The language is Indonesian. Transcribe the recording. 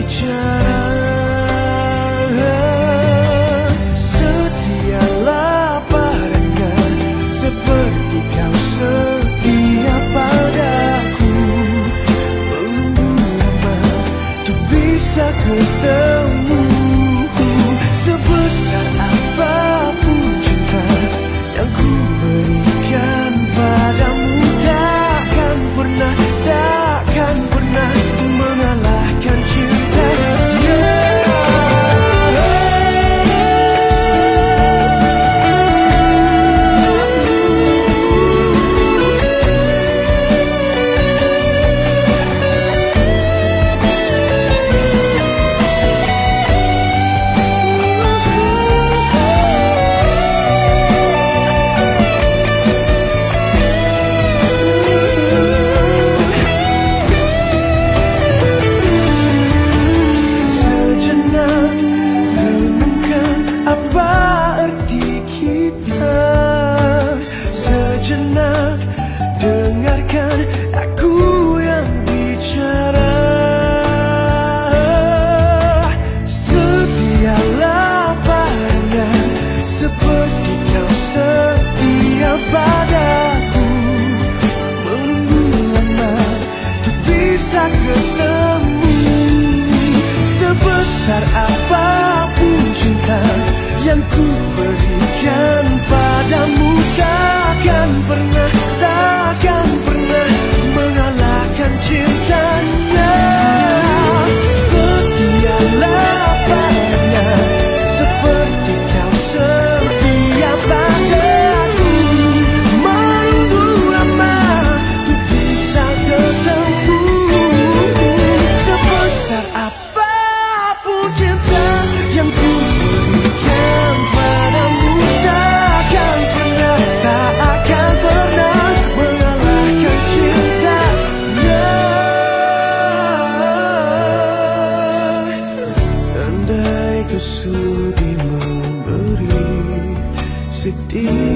bicara, setialah padanya seperti kau setia padaku. Menunggu lama untuk bisa ketemu. Sebesar apapun cinta yang ku berikan padamu, takkan pernah mengalahkan cintanya. Sejenak dengarkan aku yang bicara, setialah padanya seperti kau setia padaku. Menunggu lama untuk bisa ketemu. Sebesar apapun cinta yang ku berikan padamu, takkan pernah mengalahkan cintanya. Setialah padanya seperti kau setia padaku. Menunggu lama untuk bisa ketemu. Sebesar apapun cinta yang ku berikan padamu, takkan pernah mengalahkan cintanya. Andai ku sudi memberi sedikit